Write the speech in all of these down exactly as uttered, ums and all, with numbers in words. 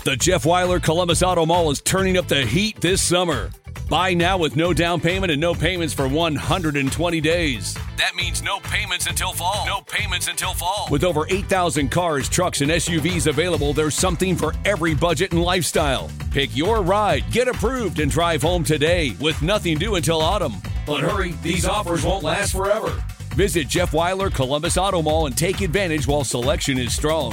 The Jeff Weiler Columbus Auto Mall is turning up the heat this summer. Buy now with no down payment and no payments for one hundred twenty days. That means no payments until fall. No payments until fall. With over eight thousand cars, trucks, and S U Vs available, there's something for every budget and lifestyle. Pick your ride, get approved, and drive home today with nothing due until autumn. But hurry, these offers won't last forever. Visit Jeff Weiler Columbus Auto Mall and take advantage while selection is strong.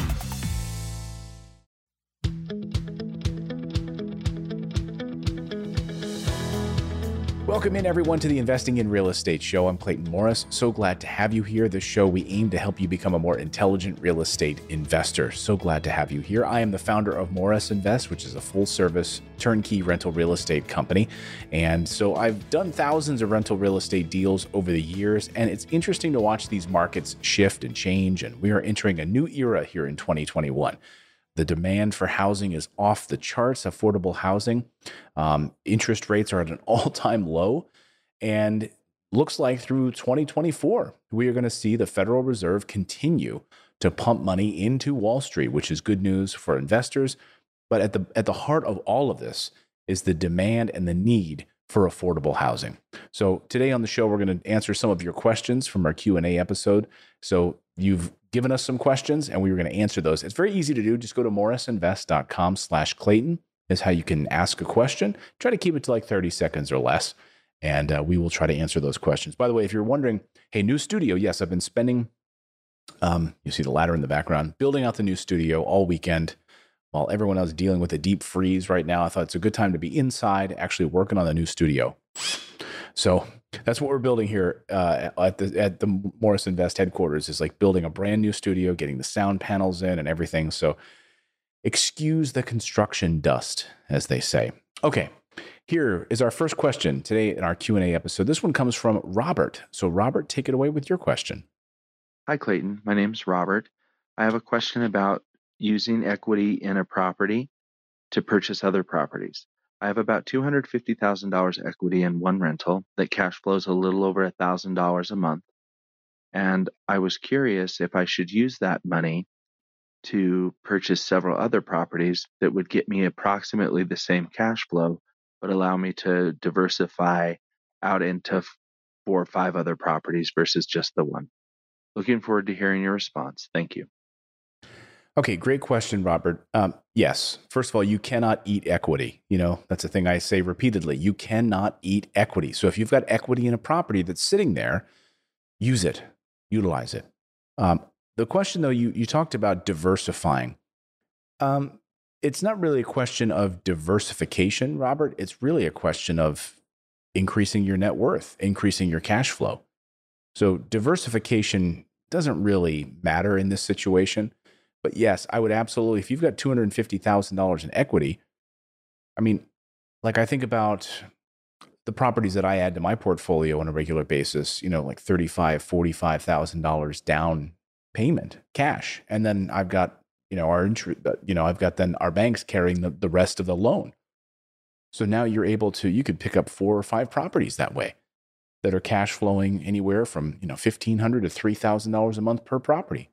Welcome in, everyone, to the Investing in Real Estate Show. I'm Clayton Morris. So glad to have you here. This show, we aim to help you become a more intelligent real estate investor. So glad to have you here. I am the founder of Morris Invest, which is a full-service turnkey rental real estate company. And so I've done thousands of rental real estate deals over the years, and it's interesting to watch these markets shift and change. And we are entering a new era here in twenty twenty-one. The demand for housing is off the charts, affordable housing. Um, interest rates are at an all-time low. And looks like through twenty twenty-four, we are going to see the Federal Reserve continue to pump money into Wall Street, which is good news for investors. But at the at the heart of all of this is the demand and the need for affordable housing. So today on the show, we're going to answer some of your questions from our Q and A episode. So you've given us some questions and we were going to answer those. It's very easy to do. Just go to morrisinvest.com slash Clayton is how you can ask a question. Try to keep it to like thirty seconds or less. And uh, we will try to answer those questions. By the way, if you're wondering, hey, new studio. Yes, I've been spending, um, you see the ladder in the background, building out the new studio all weekend while everyone else dealing with a deep freeze right now. I thought it's a good time to be inside actually working on the new studio. So that's what we're building here uh, at the at the Morris Invest headquarters, is like building a brand new studio, getting the sound panels in and everything. So excuse the construction dust, as they say. Okay, here is our first question today in our Q and A episode. This one comes from Robert. So Robert, take it away with your question. Hi, Clayton. My name's Robert. I have a question about using equity in a property to purchase other properties. I have about two hundred fifty thousand dollars equity in one rental that cash flows a little over one thousand dollars a month. And I was curious if I should use that money to purchase several other properties that would get me approximately the same cash flow, but allow me to diversify out into four or five other properties versus just the one. Looking forward to hearing your response. Thank you. Okay, great question, Robert. Um, yes, first of all, you cannot eat equity. You know, that's a thing I say repeatedly. You cannot eat equity. So if you've got equity in a property that's sitting there, use it, utilize it. Um, the question, though, you you talked about diversifying. Um, it's not really a question of diversification, Robert. It's really a question of increasing your net worth, increasing your cash flow. So diversification doesn't really matter in this situation. But yes, I would absolutely, if you've got two hundred fifty thousand dollars in equity, I mean, like I think about the properties that I add to my portfolio on a regular basis, you know, like thirty-five thousand dollars, forty-five thousand dollars down payment, cash. And then I've got, you know, our, you know, I've got then our banks carrying the, the rest of the loan. So now you're able to, you could pick up four or five properties that way that are cash flowing anywhere from, you know, fifteen hundred dollars to three thousand dollars a month per property.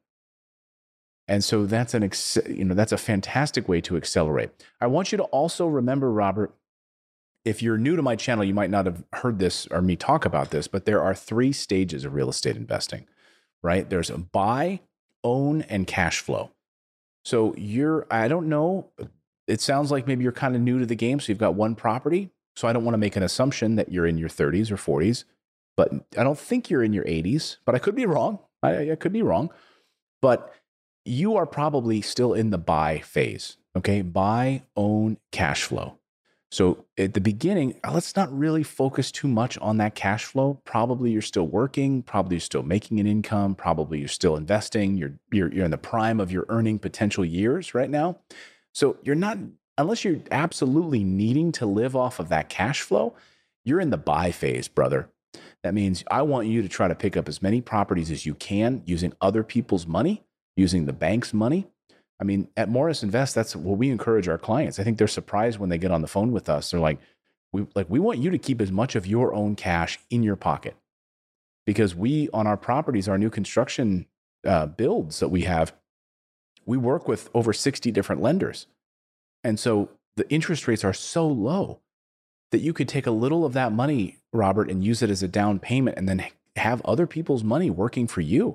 And so that's an, you know, that's a fantastic way to accelerate. I want you to also remember, Robert, if you're new to my channel, you might not have heard this or me talk about this, but there are three stages of real estate investing, right? There's a buy, own, and cash flow. So you're, I don't know, it sounds like maybe you're kind of new to the game. So you've got one property. So I don't want to make an assumption that you're in your thirties or forties, but I don't think you're in your eighties, but I could be wrong. I, I could be wrong, but you are probably still in the buy phase, okay? Buy, own, cash flow. So at the beginning, let's not really focus too much on that cash flow. Probably you're still working, probably you're still making an income, probably you're still investing, you're, you're, you're in the prime of your earning potential years right now. So you're not, unless you're absolutely needing to live off of that cash flow, you're in the buy phase, brother. That means I want you to try to pick up as many properties as you can using other people's money, using the bank's money. I mean, at Morris Invest, that's what we encourage our clients. I think they're surprised when they get on the phone with us. They're like, we like we want you to keep as much of your own cash in your pocket, because we, on our properties, our new construction uh, builds that we have, we work with over sixty different lenders. And so the interest rates are so low that you could take a little of that money, Robert, and use it as a down payment and then have other people's money working for you.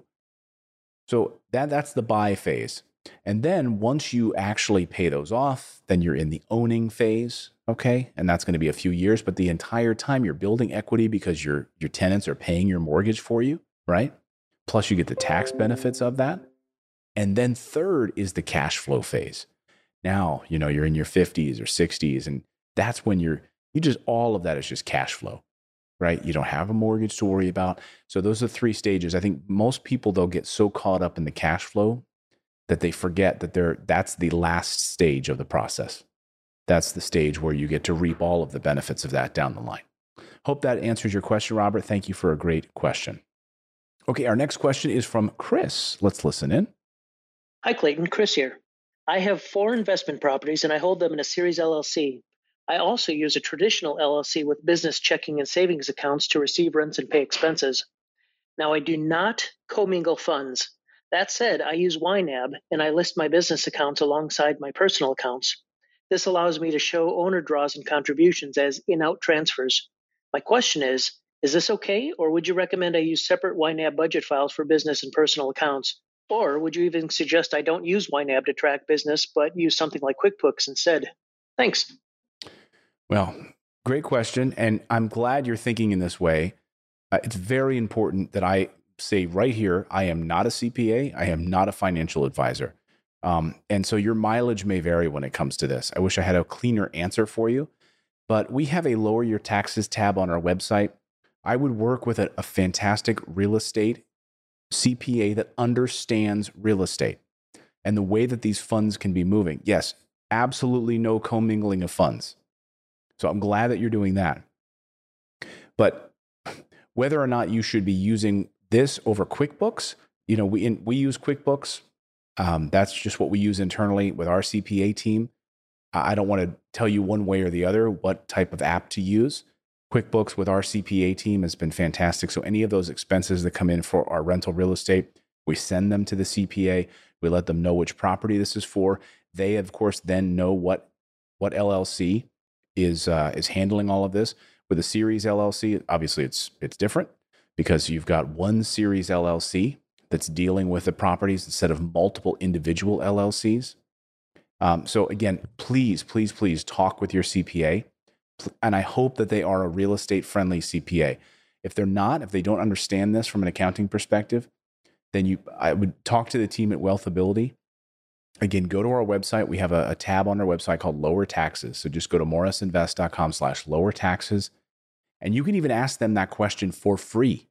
So that that's the buy phase. And then once you actually pay those off, then you're in the owning phase, okay? And that's going to be a few years, but the entire time you're building equity because your your tenants are paying your mortgage for you, right? Plus you get the tax benefits of that. And then third is the cash flow phase. Now, you know, you're in your fifties or sixties, and that's when you're you just all of that is just cash flow, right? You don't have a mortgage to worry about. So those are three stages. I think most people, they'll get so caught up in the cash flow that they forget that they're that's the last stage of the process. That's the stage where you get to reap all of the benefits of that down the line. Hope that answers your question, Robert. Thank you for a great question. Okay, our next question is from Chris. Let's listen in. Hi, Clayton. Chris here. I have four investment properties and I hold them in a series L L C. I also use a traditional L L C with business checking and savings accounts to receive rents and pay expenses. Now, I do not commingle funds. That said, I use Y NAB and I list my business accounts alongside my personal accounts. This allows me to show owner draws and contributions as in-out transfers. My question is, is this okay, or would you recommend I use separate Y NAB budget files for business and personal accounts? Or would you even suggest I don't use Y NAB to track business, but use something like QuickBooks instead? Thanks. Well, great question. And I'm glad you're thinking in this way. Uh, it's very important that I say right here, I am not a C P A. I am not a financial advisor. Um, and so your mileage may vary when it comes to this. I wish I had a cleaner answer for you, but we have a lower your taxes tab on our website. I would work with a, a fantastic real estate C P A that understands real estate and the way that these funds can be moving. Yes, absolutely no commingling of funds. So I'm glad that you're doing that. But whether or not you should be using this over QuickBooks, you know, we in, we use QuickBooks. Um, that's just what we use internally with our C P A team. I don't want to tell you one way or the other what type of app to use. QuickBooks with our C P A team has been fantastic. So any of those expenses that come in for our rental real estate, we send them to the C P A. We let them know which property this is for. They, of course, then know what what L L C is uh, is handling all of this. With a series L L C, obviously it's it's different because you've got one series L L C that's dealing with the properties instead of multiple individual L L Cs. Um, so again, please, please, please talk with your C P A. And I hope that they are a real estate friendly C P A. If they're not, if they don't understand this from an accounting perspective, then you, I would talk to the team at Wealthability. Again, go to our website. We have a, a tab on our website called Lower Taxes. So just go to morrisinvest.com slash lower taxes. And you can even ask them that question for free.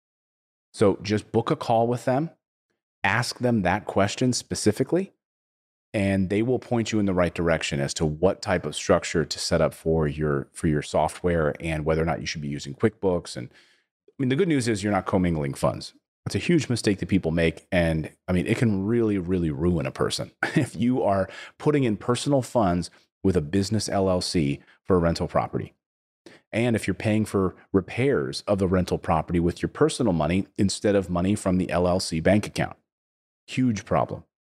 So just book a call with them, ask them that question specifically, and they will point you in the right direction as to what type of structure to set up for your for your software and whether or not you should be using QuickBooks. And I mean, the good news is you're not commingling funds. It's a huge mistake that people make. And I mean, it can really, really ruin a person if you are putting in personal funds with a business L L C for a rental property. And if you're paying for repairs of the rental property with your personal money instead of money from the L L C bank account. Huge problem.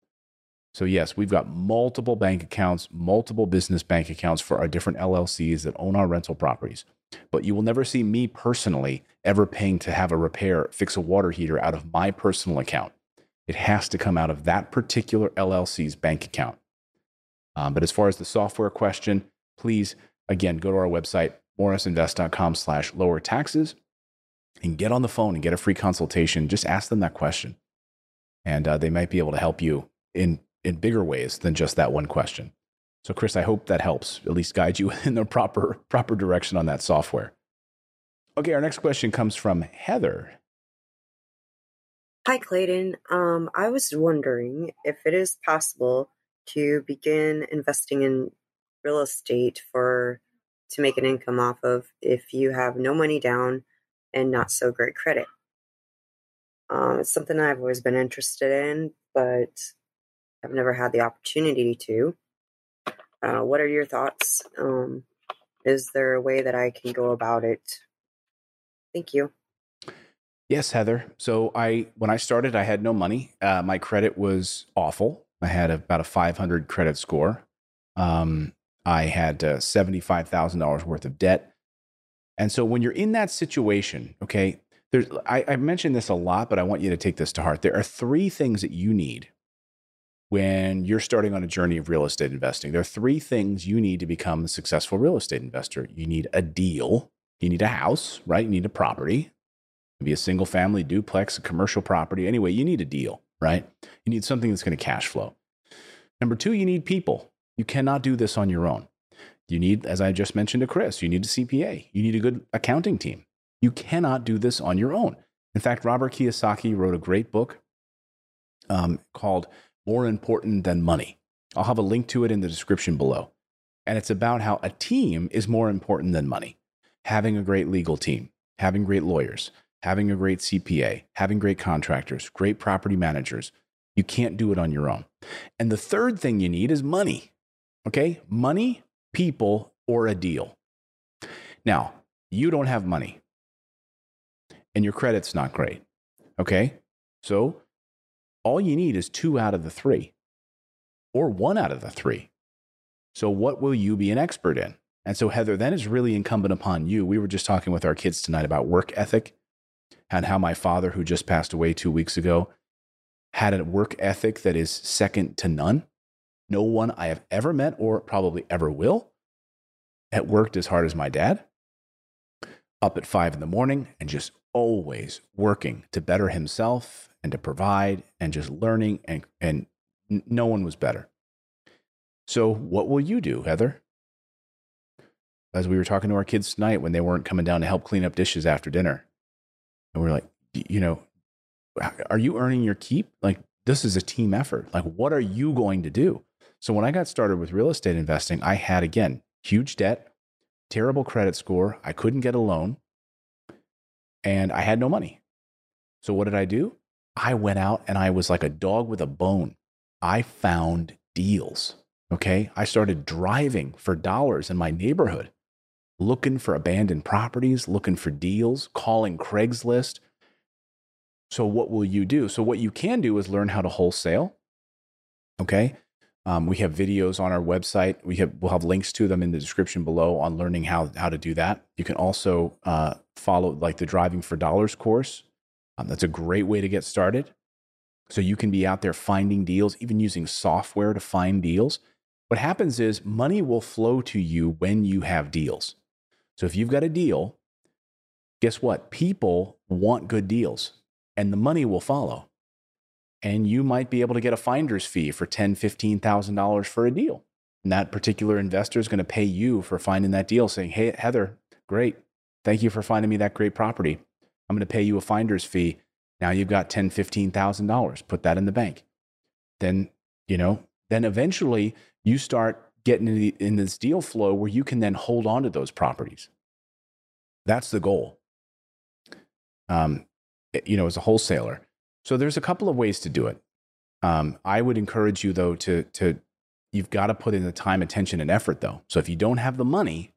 So yes, we've got multiple bank accounts, multiple business bank accounts for our different L L Cs that own our rental properties. But you will never see me personally ever paying to have a repair, fix a water heater out of my personal account. It has to come out of that particular L L C's bank account. Um, but as far as the software question, please, again, go to our website, morrisinvest.com slash lower taxes, and get on the phone and get a free consultation. Just ask them that question. And uh, they might be able to help you in in bigger ways than just that one question. So Chris, I hope that helps, at least guide you in the proper, proper direction on that software. Okay, our next question comes from Heather. Hi, Clayton. Um, I was wondering if it is possible to begin investing in real estate for to make an income off of if you have no money down and not so great credit. Um, it's something I've always been interested in, but I've never had the opportunity to. Uh, what are your thoughts? Um, is there a way that I can go about it? Thank you. Yes, Heather. So I, when I started, I had no money. Uh, my credit was awful. I had about a five hundred credit score. Um, I had uh, seventy-five thousand dollars worth of debt. And so when you're in that situation, okay, there's, I, I mentioned this a lot, but I want you to take this to heart. There are three things that you need when you're starting on a journey of real estate investing. There are three things you need to become a successful real estate investor. You need a deal. You need a house, right? You need a property. Maybe a single family duplex, a commercial property. Anyway, you need a deal, right? You need something that's going to cash flow. Number two, you need people. You cannot do this on your own. You need, as I just mentioned to Chris, you need a C P A. You need a good accounting team. You cannot do this on your own. In fact, Robert Kiyosaki wrote a great book um, called More Important Than Money. I'll have a link to it in the description below. And it's about how a team is more important than money. Having a great legal team, having great lawyers, having a great C P A, having great contractors, great property managers. You can't do it on your own. And the third thing you need is money. Okay? Money, people, or a deal. Now, you don't have money and your credit's not great. Okay? So all you need is two out of the three or one out of the three. So what will you be an expert in? And so Heather, then it's really incumbent upon you. We were just talking with our kids tonight about work ethic and how my father, who just passed away two weeks ago, had a work ethic that is second to none. No one I have ever met or probably ever will had worked as hard as my dad. Up at five in the morning and just always working to better himself and to provide and just learning, and, and no one was better. So what will you do, Heather? As we were talking to our kids tonight when they weren't coming down to help clean up dishes after dinner. And we're like, you know, are you earning your keep? Like, this is a team effort. Like, what are you going to do? So when I got started with real estate investing, I had, again, huge debt, terrible credit score. I couldn't get a loan and I had no money. So what did I do? I went out and I was like a dog with a bone. I found deals. Okay. I started driving for dollars in my neighborhood, looking for abandoned properties, looking for deals, calling Craigslist. So what will you do? So what you can do is learn how to wholesale. Okay. Um, we have videos on our website. We have, we'll have links to them in the description below on learning how, how to do that. You can also uh, follow like the Driving for Dollars course. Um, that's a great way to get started. So you can be out there finding deals, even using software to find deals. What happens is money will flow to you when you have deals. So if you've got a deal, guess what? People want good deals and the money will follow. And you might be able to get a finder's fee for ten thousand dollars, fifteen thousand dollars for a deal. And that particular investor is going to pay you for finding that deal, saying, hey, Heather, great. Thank you for finding me that great property. I'm going to pay you a finder's fee. Now you've got ten thousand dollars, fifteen thousand dollars. Put that in the bank. Then, you know, then eventually you start getting in, the, in this deal flow where you can then hold on to those properties. That's the goal, um, you know, as a wholesaler. So there's a couple of ways to do it. Um, I would encourage you, though, to, to you've got to put in the time, attention, and effort, though. So if you don't have the money,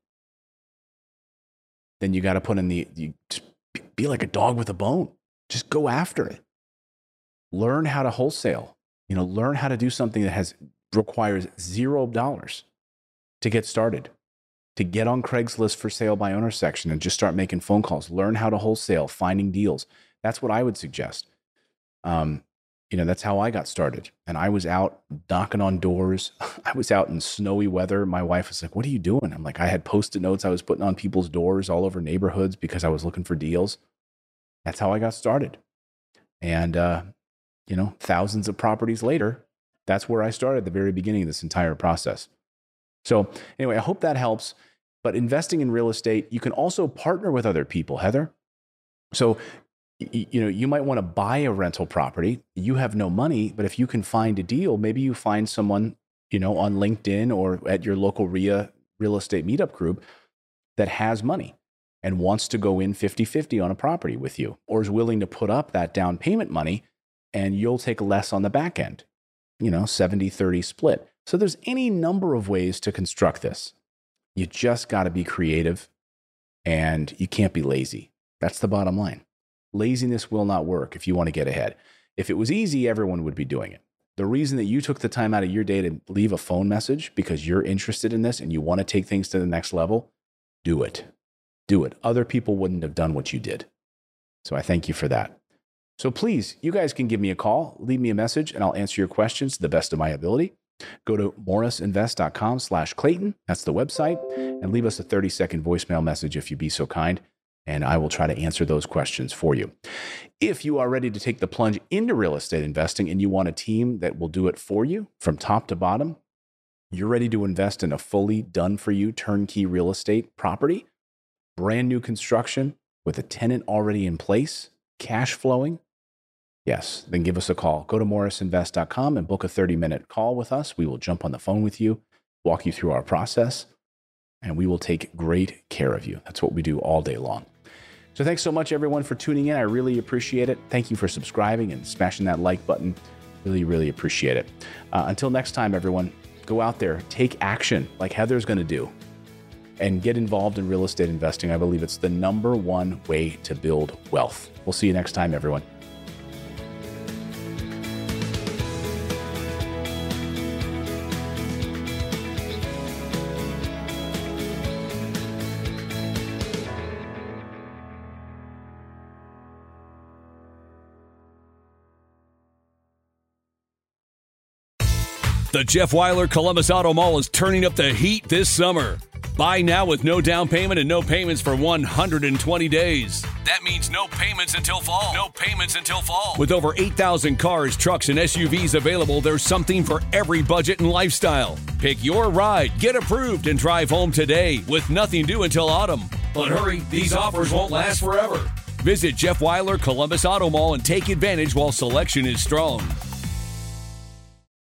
then you got to put in the, you just be like a dog with a bone. Just go after it. Learn how to wholesale. You know, learn how to do something that has requires zero dollars to get started. To get on Craigslist for sale by owner section and just start making phone calls. Learn how to wholesale, finding deals. That's what I would suggest. Um, you know, that's how I got started. And I was out knocking on doors. I was out in snowy weather. My wife was like, what are you doing? I'm like, I had Post-it notes I was putting on people's doors all over neighborhoods because I was looking for deals. That's how I got started. And, uh, you know, thousands of properties later, that's where I started at the very beginning of this entire process. So anyway, I hope that helps. But investing in real estate, you can also partner with other people, Heather. So you know, you might want to buy a rental property. You have no money, but if you can find a deal, maybe you find someone, you know, on LinkedIn or at your local R I A real estate meetup group that has money and wants to go in fifty-fifty on a property with you, or is willing to put up that down payment money and you'll take less on the back end, you know, seventy thirty split. So there's any number of ways to construct this. You just got to be creative and you can't be lazy. That's the bottom line. Laziness will not work if you want to get ahead. If it was easy, everyone would be doing it. The reason that you took the time out of your day to leave a phone message because you're interested in this and you want to take things to the next level, do it. Do it. Other people wouldn't have done what you did. So I thank you for that. So please, you guys can give me a call, leave me a message, and I'll answer your questions to the best of my ability. Go to morrisinvest.com slash Clayton. That's the website. And leave us a thirty-second voicemail message if you'd be so kind. And I will try to answer those questions for you. If you are ready to take the plunge into real estate investing and you want a team that will do it for you from top to bottom, you're ready to invest in a fully done-for-you turnkey real estate property, brand new construction with a tenant already in place, cash flowing, yes, then give us a call. Go to morris invest dot com and book a thirty-minute call with us. We will jump on the phone with you, walk you through our process, and we will take great care of you. That's what we do all day long. So thanks so much, everyone, for tuning in. I really appreciate it. Thank you for subscribing and smashing that like button. Really, really appreciate it. Uh, until next time, everyone, go out there, take action like Heather's going to do, and get involved in real estate investing. I believe it's the number one way to build wealth. We'll see you next time, everyone. The Jeff Weiler Columbus Auto Mall is turning up the heat this summer. Buy now with no down payment and no payments for one hundred twenty days. That means no payments until fall. No payments until fall. With over eight thousand cars, trucks, and S U Vs available, there's something for every budget and lifestyle. Pick your ride, get approved, and drive home today with nothing due until autumn. But hurry, these offers won't last forever. Visit Jeff Weiler Columbus Auto Mall and take advantage while selection is strong.